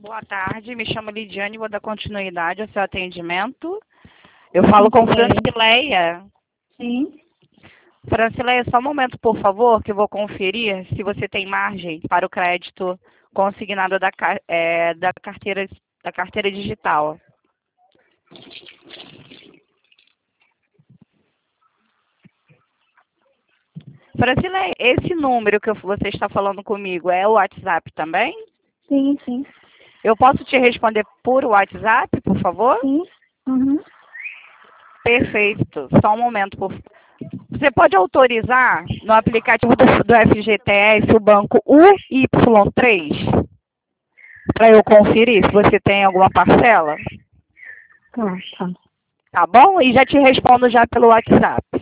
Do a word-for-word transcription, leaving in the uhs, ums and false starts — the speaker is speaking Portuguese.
Boa tarde, me chamo Lidiane, vou dar continuidade ao seu atendimento. Eu falo com Francileia. Sim. Francileia, só um momento, por favor, que eu vou conferir se você tem margem para o crédito consignado da, ca- é, da, carteira, da carteira digital. Francileia, esse número que você está falando comigo é o WhatsApp também? Sim, sim. Eu posso te responder por WhatsApp, por favor? Sim. Uhum. Perfeito. Só um momento, por favor. Você pode autorizar no aplicativo do, do F G T S o banco U Y três para eu conferir se você tem alguma parcela? Tá, tá. Tá bom? E já te respondo já pelo WhatsApp.